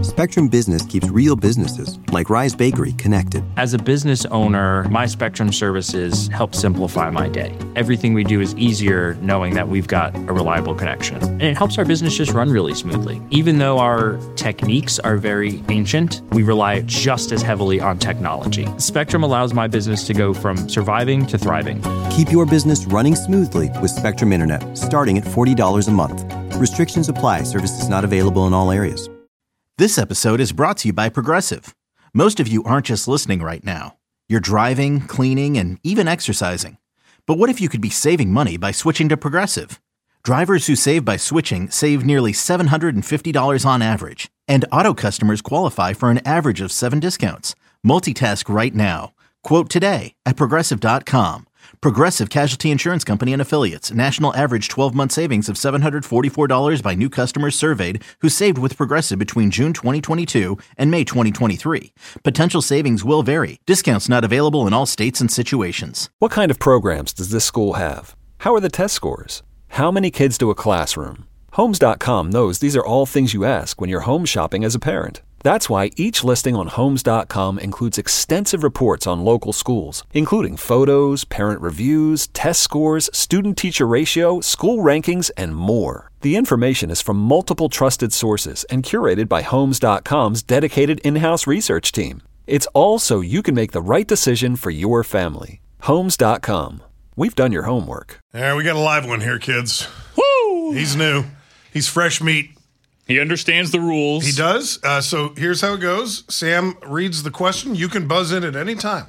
Spectrum Business keeps real businesses, like Rise Bakery, connected. As a business owner, my Spectrum services help simplify my day. Everything we do is easier knowing that we've got a reliable connection. And it helps our business just run really smoothly. Even though our techniques are very ancient, we rely just as heavily on technology. Spectrum allows my business to go from surviving to thriving. Keep your business running smoothly with Spectrum Internet, starting at $40 a month. Restrictions apply. Services not available in all areas. This episode is brought to you by Progressive. Most of you aren't just listening right now. You're driving, cleaning, and even exercising. But what if you could be saving money by switching to Progressive? Drivers who save by switching save nearly $750 on average. And auto customers qualify for an average of 7 discounts. Multitask right now. Quote today at Progressive.com. Progressive Casualty Insurance Company and Affiliates. National average 12-month savings of $744 by new customers surveyed who saved with Progressive between June 2022 and May 2023. Potential savings will vary. Discounts not available in all states and situations. What kind of programs does this school have? How are the test scores? How many kids do a classroom? Homes.com knows these are all things you ask when you're home shopping as a parent. That's why each listing on Homes.com includes extensive reports on local schools, including photos, parent reviews, test scores, student-teacher ratio, school rankings, and more. The information is from multiple trusted sources and curated by Homes.com's dedicated in-house research team. It's all so you can make the right decision for your family. Homes.com. We've done your homework. All right, we got a live one here, kids. Woo! He's new. He's fresh meat. He understands the rules. He does. So here's how it goes. Sam reads the question. You can buzz in at any time.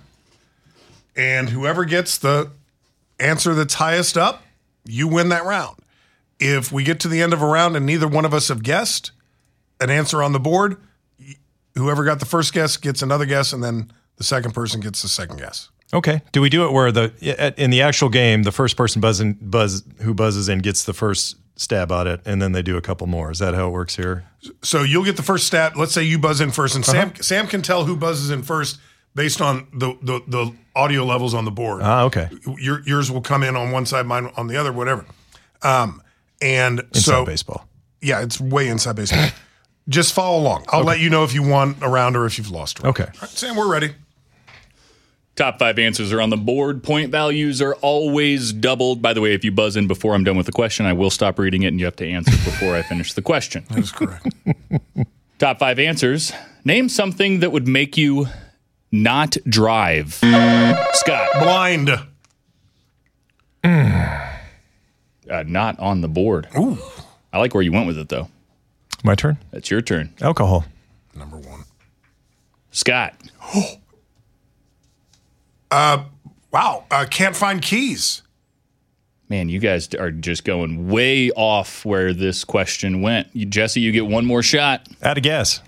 And whoever gets the answer that's highest up, you win that round. If we get to the end of a round and neither one of us have guessed an answer on the board, whoever got the first guess gets another guess, and then the second person gets the second guess. Okay. Do we do it where in the actual game, the first person who buzzes in gets the first stab at it, and then they do a couple more? Is that how it works here? So you'll get the first stab. Let's say you buzz in first, and Sam can tell who buzzes in first based on the audio levels on the board. Okay. Yours will come in on one side, mine on the other, whatever. And inside baseball. Yeah, it's way inside baseball. Just follow along. I'll let you know if you won a round or if you've lost a round. Okay. All right, Sam, we're ready. Top 5 answers are on the board. Point values are always doubled. By the way, if you buzz in before I'm done with the question, I will stop reading it and you have to answer before I finish the question. That is correct. Top 5 answers. Name something that would make you not drive. Scott. Blind. Not on the board. Ooh. I like where you went with it, though. My turn? That's your turn. Alcohol. Number 1. Scott. Wow. Can't find keys. Man, you guys are just going way off where this question went. Jesse, you get one more shot. Add a guess.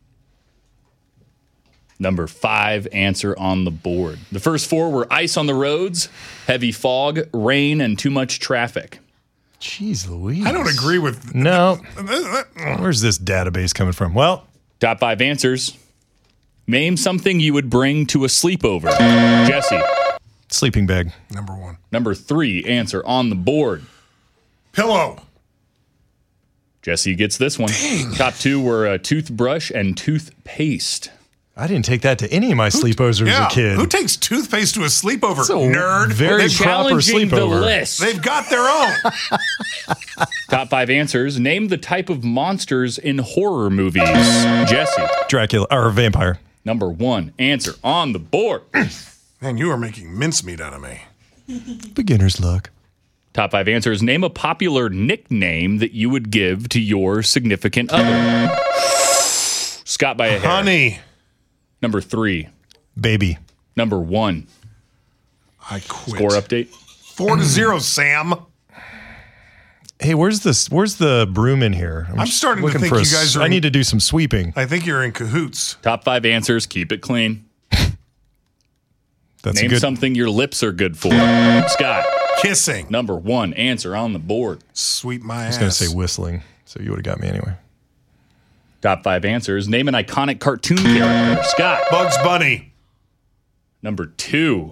Number 5 answer on the board. The first 4 were ice on the roads, heavy fog, rain, and too much traffic. Jeez Louise. I don't agree with... No. Where's this database coming from? Well. Top 5 answers. Name something you would bring to a sleepover. Jesse. Sleeping bag. Number 1. Number 3 answer on the board. Pillow. Jesse gets this one. Dang. Top 2 were toothbrush and toothpaste. I didn't take that to any of my sleepovers as a kid. Who takes toothpaste to a sleepover? It's a nerd. Very They've proper challenging the sleepover. list. They've got their own. Top 5 answers. Name the type of monsters in horror movies. Jesse. Dracula or vampire. Number 1 answer on the board. Man, you are making mincemeat out of me. Beginner's luck. Top 5 answers. Name a popular nickname that you would give to your significant other. Scott by a hair. Honey. Number 3. Baby. Number 1. I quit. Score update. 4-0, Sam. Hey, where's the broom in here? I'm starting to think you guys are... I need to do some sweeping. I think you're in cahoots. Top 5 answers. Keep it clean. Name something your lips are good for. Scott. Kissing. Number 1 answer on the board. Sweep my ass. I was going to say whistling, so you would have got me anyway. Top 5 answers. Name an iconic cartoon character. Scott. Bugs Bunny. Number 2.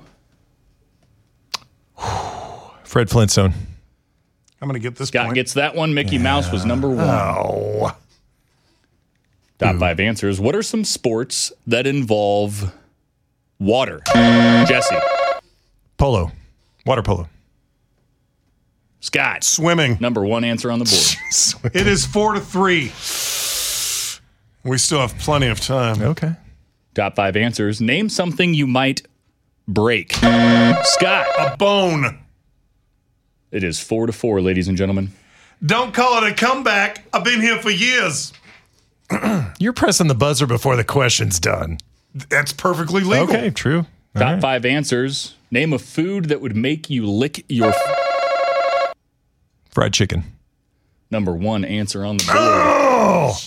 Fred Flintstone. I'm going to get this Scott point. gets that one. Mickey Mouse was number 1. Oh. Top 5 answers. What are some sports that involve water? Jesse. Polo. Water polo. Scott. Swimming. Number 1 answer on the board. It is 4-3. We still have plenty of time. Okay. Top 5 answers. Name something you might break. Scott. A bone. It is 4-4, ladies and gentlemen. Don't call it a comeback. I've been here for years. You're pressing the buzzer before the question's done. That's perfectly legal. Okay, true. All Top right. 5 answers. Name a food that would make you lick your... Fried chicken. Number 1 answer on the board.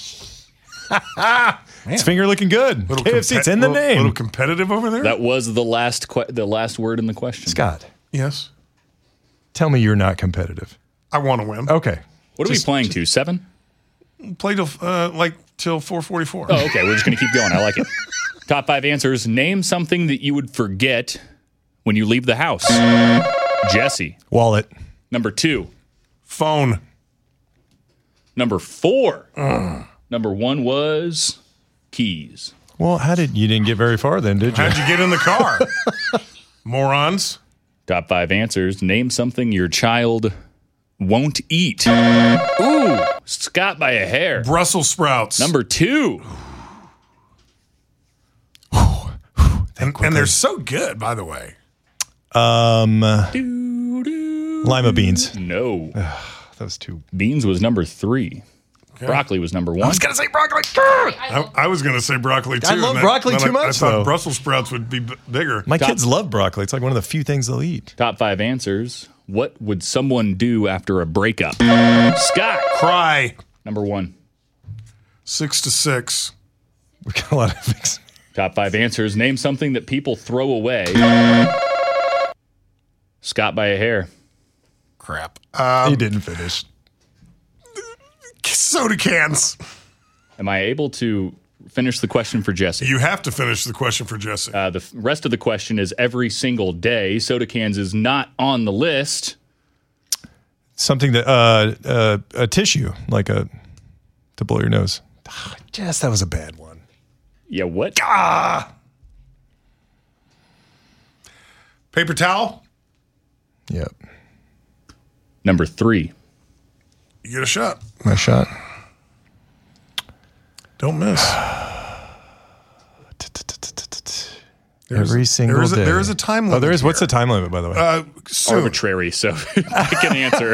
It's finger looking good. KFC, it's in the name. Little competitive over there? That was the last word in the question. Scott, Yes. tell me you're not competitive. I want to win. Okay. What are we playing to? 7? Play till 4:44. Oh, okay. We're just going to keep going. I like it. Top 5 answers. Name something that you would forget when you leave the house. Jesse. Wallet. Number 2. Phone. Number 4. Number 1 was keys. Well, you didn't get very far then, did you? How'd you get in the car? Morons. Top 5 answers. Name something your child won't eat. Ooh, Scott by a hair. Brussels sprouts. Number 2. And they're so good, by the way. Lima beans. No. That was 2. Beans was number 3. Okay. Broccoli was number 1. I was going to say broccoli. I was going to say broccoli, too. I love broccoli too much, I thought though. Brussels sprouts would be bigger. My kids love broccoli. It's like one of the few things they'll eat. Top 5 answers. What would someone do after a breakup? Scott. Cry. Number 1. 6-6. We got a lot of things. Top 5 answers. Name something that people throw away. Scott by a hair. Crap. He didn't finish. Soda cans. Am I able to finish the question for Jesse? You have to finish the question for Jesse. The rest of the question is every single day. Soda cans is not on the list. Something that, a tissue, to blow your nose. Jess, that was a bad one. Yeah, what? Paper towel. Yep. Number 3. You get a shot. My shot. Don't miss. Every single day. There is a time limit. Oh, there is. What's here. the time limit, by the way? Soon. Arbitrary, so pick an answer.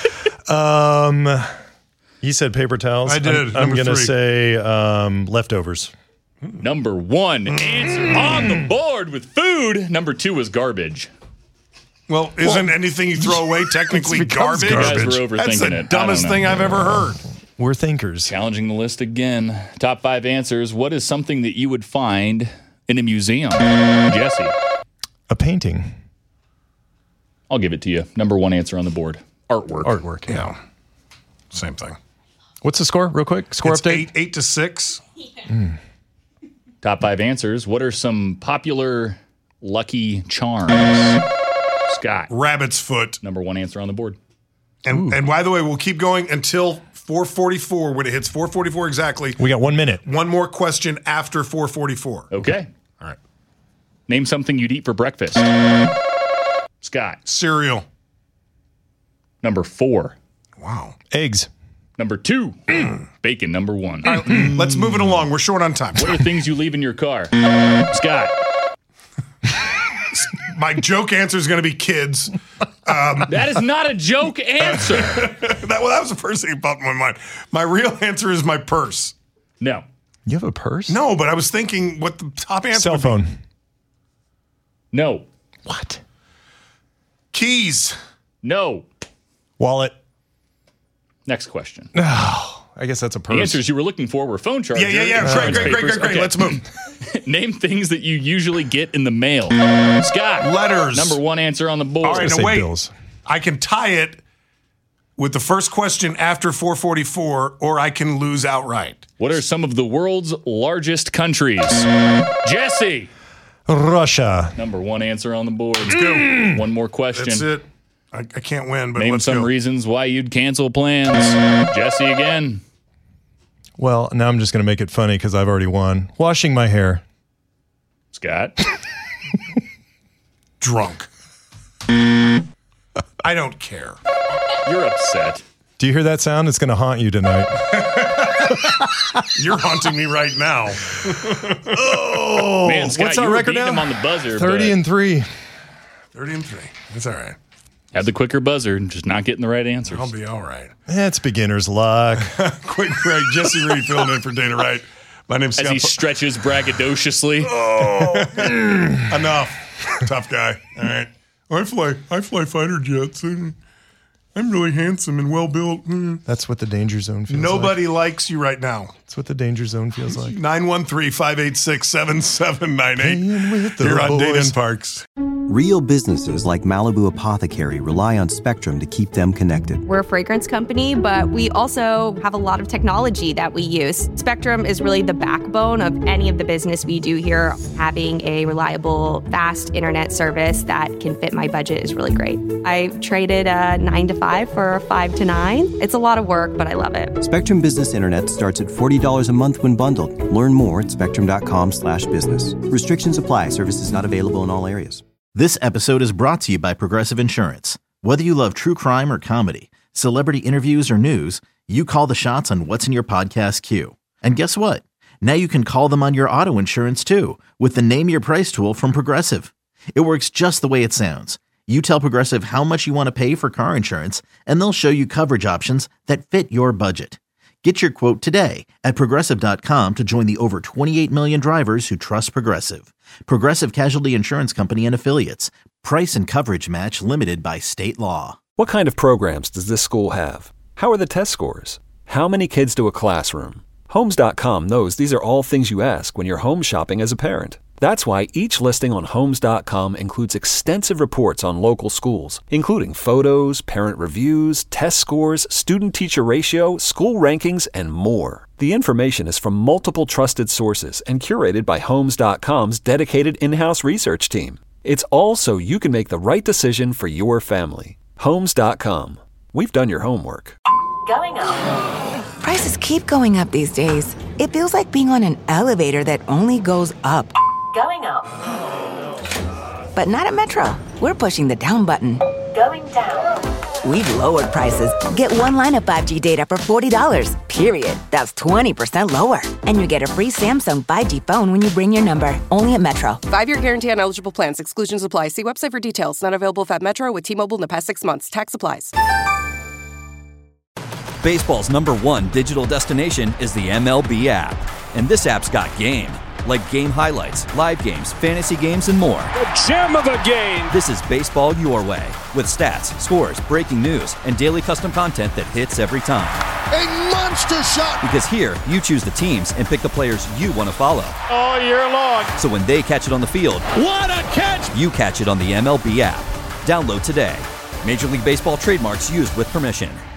You said paper towels. I did. I'm Number going to 3. say leftovers. Number 1 answer on the board with food. Number 2 was garbage. Well, isn't anything you throw away technically becomes garbage? garbage. You guys were That's overthinking the it. dumbest thing I've ever heard. We're thinkers. Challenging the list again. Top 5 answers. What is something that you would find in a museum? Jesse. A painting. I'll give it to you. Number 1 answer on the board. Artwork. Artwork. Yeah. Same thing. What's the score, real quick? Score It's update? 8-6. Top 5 answers. What are some popular lucky charms? Scott. Rabbit's foot. Number 1 answer on the board. And by the way, we'll keep going until 4:44. When it hits 4:44 exactly, We got 1 minute. one more question after 4:44. Okay. All right. Name something you'd eat for breakfast. Scott. Cereal. Number 4. Wow. Eggs. Number 2. Bacon. Number 1. Let's move it along. We're short on time. What are things you leave in your car? Scott. My joke answer is going to be kids. That is not a joke answer. That was the first thing that popped in my mind. My real answer is my purse. No. You have a purse? No, but I was thinking what the top answer Cell would be. phone. No. What? Keys. No. Wallet. Next question. I guess that's a purse. The answers you were looking for were phone charger. Yeah. insurance Great. papers. Okay. Let's move. Name things that you usually get in the mail. Scott. Letters. Number 1 answer on the board. All right, Let's now say wait. bills. I can tie it with the first question after 4:44, or I can lose outright. What are some of the world's largest countries? Jesse. Russia. Number 1 answer on the board. Let's go. One more question. That's it. I can't win, but Name let's some go. reasons why you'd cancel plans. Jesse again. Well, now I'm just going to make it funny because I've already won. Washing my hair. Scott? Drunk. I don't care. You're upset. Do you hear that sound? It's going to haunt you tonight. You're haunting me right now. Oh, Man, Scott, what's you our were record beating now? him on the buzzer. 30-3. 30-3. It's all right. Had the quicker buzzer and just not getting the right answers. I'll be all right. It's beginner's luck. Quick break. Jesse Reed filling in for Dana Wright. My name's As Scott. he stretches braggadociously. Enough. Tough guy. All right. I fly fighter jets. I'm really handsome and well built. That's what the danger zone feels like. Nobody likes you right now. That's what the danger zone feels like. 913-586-7798. You're on Dana and Parks. Real businesses like Malibu Apothecary rely on Spectrum to keep them connected. We're a fragrance company, but we also have a lot of technology that we use. Spectrum is really the backbone of any of the business we do here. Having a reliable, fast internet service that can fit my budget is really great. I traded a 9 to 5 for a 5 to 9. It's a lot of work, but I love it. Spectrum Business Internet starts at $40 a month when bundled. Learn more at spectrum.com/business. Restrictions apply. Services not available in all areas. This episode is brought to you by Progressive Insurance. Whether you love true crime or comedy, celebrity interviews or news, you call the shots on what's in your podcast queue. And guess what? Now you can call them on your auto insurance too with the Name Your Price tool from Progressive. It works just the way it sounds. You tell Progressive how much you want to pay for car insurance, and they'll show you coverage options that fit your budget. Get your quote today at Progressive.com to join the over 28 million drivers who trust Progressive. Progressive Casualty Insurance Company and Affiliates. Price and coverage match limited by state law. What kind of programs does this school have? How are the test scores? How many kids do a classroom? Homes.com knows these are all things you ask when you're home shopping as a parent. That's why each listing on Homes.com includes extensive reports on local schools, including photos, parent reviews, test scores, student-teacher ratio, school rankings, and more. The information is from multiple trusted sources and curated by Homes.com's dedicated in-house research team. It's all so you can make the right decision for your family. Homes.com. We've done your homework. Going up. Prices keep going up these days. It feels like being on an elevator that only goes up. Going up. But not at Metro. We're pushing the down button. Going down. We've lowered prices. Get one line of 5G data for $40, period. That's 20% lower. And you get a free Samsung 5G phone when you bring your number. Only at Metro. 5-year guarantee on eligible plans. Exclusions apply. See website for details. Not available at Metro with T-Mobile in the past 6 months. Tax applies. Baseball's #1 digital destination is the MLB app. And this app's got game. Like game highlights, live games, fantasy games, and more. A gem of a game! This is baseball your way, with stats, scores, breaking news, and daily custom content that hits every time. A monster shot! Because here, you choose the teams and pick the players you want to follow. All year long. So when they catch it on the field, what a catch! You catch it on the MLB app. Download today. Major League Baseball trademarks used with permission.